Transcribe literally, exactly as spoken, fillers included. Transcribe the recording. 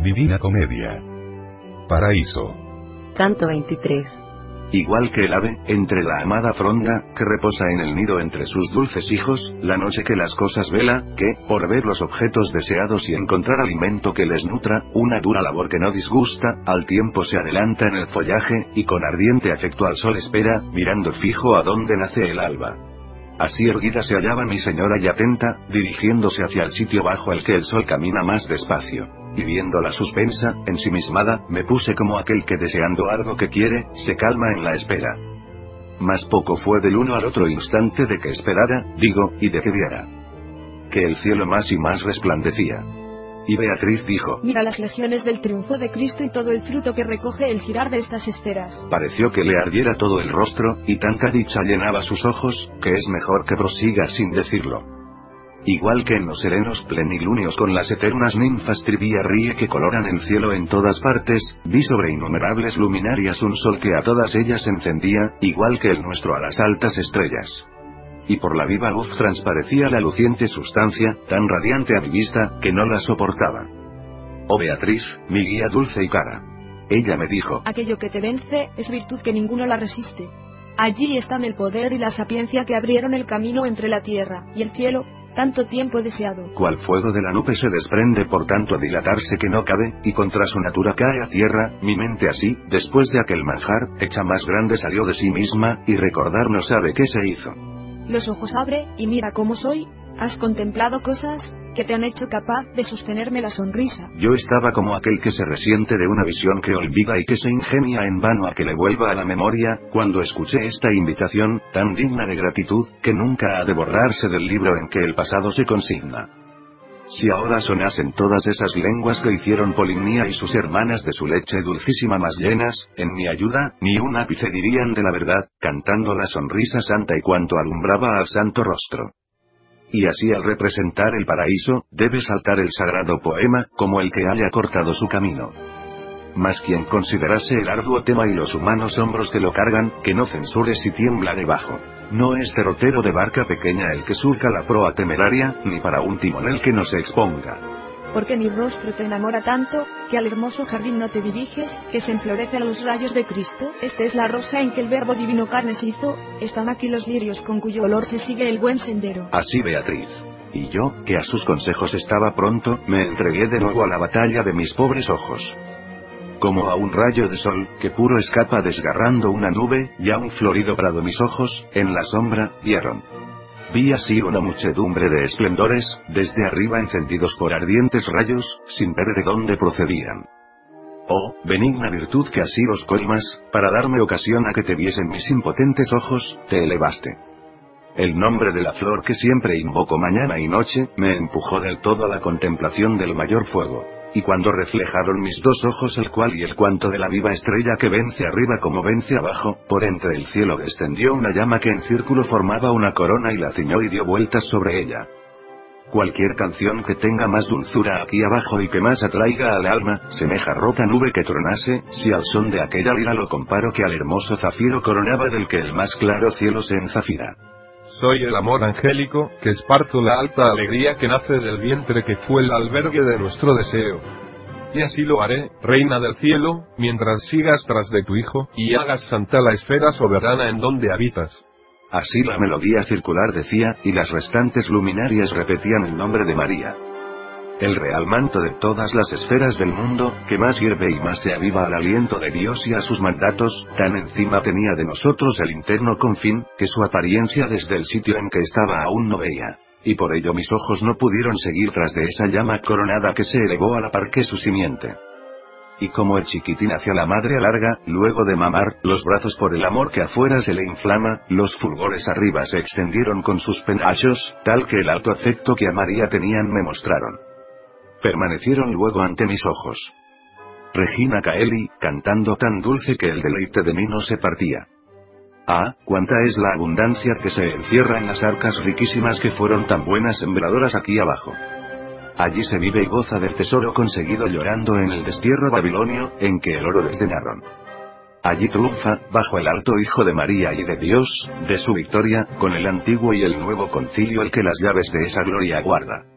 Divina Comedia. Paraíso. Canto veintitrés. Igual que el ave, entre la amada fronda, que reposa en el nido entre sus dulces hijos, la noche que las cosas vela, que, por ver los objetos deseados y encontrar alimento que les nutra, una dura labor que no disgusta, al tiempo se adelanta en el follaje, y con ardiente afecto al sol espera, mirando fijo a donde nace el alba. Así erguida se hallaba mi señora y atenta, dirigiéndose hacia el sitio bajo el que el sol camina más despacio. Y viéndola suspensa, ensimismada, me puse como aquel que deseando algo que quiere, se calma en la espera. Mas poco fue del uno al otro instante de que esperara, digo, y de que viera que el cielo más y más resplandecía. Y Beatriz dijo: mira las legiones del triunfo de Cristo y todo el fruto que recoge el girar de estas esferas. Pareció que le ardiera todo el rostro, y tanta dicha llenaba sus ojos, que es mejor que prosiga sin decirlo. Igual que en los serenos plenilunios con las eternas ninfas trivía ríe que coloran el cielo en todas partes, vi sobre innumerables luminarias un sol que a todas ellas encendía, igual que el nuestro a las altas estrellas. Y por la viva luz transparecía la luciente sustancia, tan radiante a mi vista, que no la soportaba. Oh Beatriz, mi guía dulce y cara. Ella me dijo: aquello que te vence, es virtud que ninguno la resiste. Allí están el poder y la sapiencia que abrieron el camino entre la tierra y el cielo, tanto tiempo deseado. Cual fuego de la nube se desprende por tanto dilatarse que no cabe, y contra su natura cae a tierra, mi mente así, después de aquel manjar, hecha más grande salió de sí misma, y recordar no sabe qué se hizo. Los ojos abre, y mira cómo soy. Has contemplado cosas que te han hecho capaz de sostenerme la sonrisa. Yo estaba como aquel que se resiente de una visión que olvida y que se ingenia en vano a que le vuelva a la memoria, cuando escuché esta invitación, tan digna de gratitud, que nunca ha de borrarse del libro en que el pasado se consigna. Si ahora sonasen todas esas lenguas que hicieron Polimnia y sus hermanas de su leche dulcísima más llenas, en mi ayuda, ni un ápice dirían de la verdad, cantando la sonrisa santa y cuanto alumbraba al santo rostro. Y así al representar el paraíso, debe saltar el sagrado poema, como el que haya cortado su camino. Mas quien considerase el arduo tema y los humanos hombros que lo cargan, que no censure si tiembla debajo. No es derrotero de barca pequeña el que surca la proa temeraria, ni para un timonel que no se exponga. Porque mi rostro te enamora tanto, que al hermoso jardín no te diriges, que se enflorece a los rayos de Cristo. Esta es la rosa en que el verbo divino carne se hizo, están aquí los lirios con cuyo olor se sigue el buen sendero. Así Beatriz. Y yo, que a sus consejos estaba pronto, me entregué de nuevo a la batalla de mis pobres ojos. Como a un rayo de sol, que puro escapa desgarrando una nube, y a un florido prado mis ojos, en la sombra, vieron. Vi así una muchedumbre de esplendores, desde arriba encendidos por ardientes rayos, sin ver de dónde procedían. Oh, benigna virtud que así los colmas, para darme ocasión a que te viesen mis impotentes ojos, te elevaste. El nombre de la flor que siempre invoco mañana y noche, me empujó del todo a la contemplación del mayor fuego. Y cuando reflejaron mis dos ojos el cual y el cuanto de la viva estrella que vence arriba como vence abajo, por entre el cielo descendió una llama que en círculo formaba una corona y la ciñó y dio vueltas sobre ella. Cualquier canción que tenga más dulzura aquí abajo y que más atraiga al alma, semeja rota nube que tronase, si al son de aquella lira lo comparo que al hermoso zafiro coronaba del que el más claro cielo se enzafira. Soy el amor angélico, que esparzo la alta alegría que nace del vientre que fue el albergue de nuestro deseo. Y así lo haré, reina del cielo, mientras sigas tras de tu hijo, y hagas santa la esfera soberana en donde habitas. Así la melodía circular decía, y las restantes luminarias repetían el nombre de María. El real manto de todas las esferas del mundo, que más hierve y más se aviva al aliento de Dios y a sus mandatos, tan encima tenía de nosotros el interno confín, que su apariencia desde el sitio en que estaba aún no veía. Y por ello mis ojos no pudieron seguir tras de esa llama coronada que se elevó a la par que su simiente. Y como el chiquitín hacia la madre alarga, luego de mamar, los brazos por el amor que afuera se le inflama, los fulgores arriba se extendieron con sus penachos, tal que el alto afecto que a María tenían me mostraron. Permanecieron luego ante mis ojos Regina Caeli, cantando tan dulce que el deleite de mí no se partía. Ah, cuánta es la abundancia que se encierra en las arcas riquísimas que fueron tan buenas sembradoras aquí abajo. Allí se vive y goza del tesoro conseguido llorando en el destierro babilonio, en que el oro desdeñaron. Allí triunfa, bajo el alto Hijo de María y de Dios, de su victoria, con el antiguo y el nuevo concilio el que las llaves de esa gloria guarda.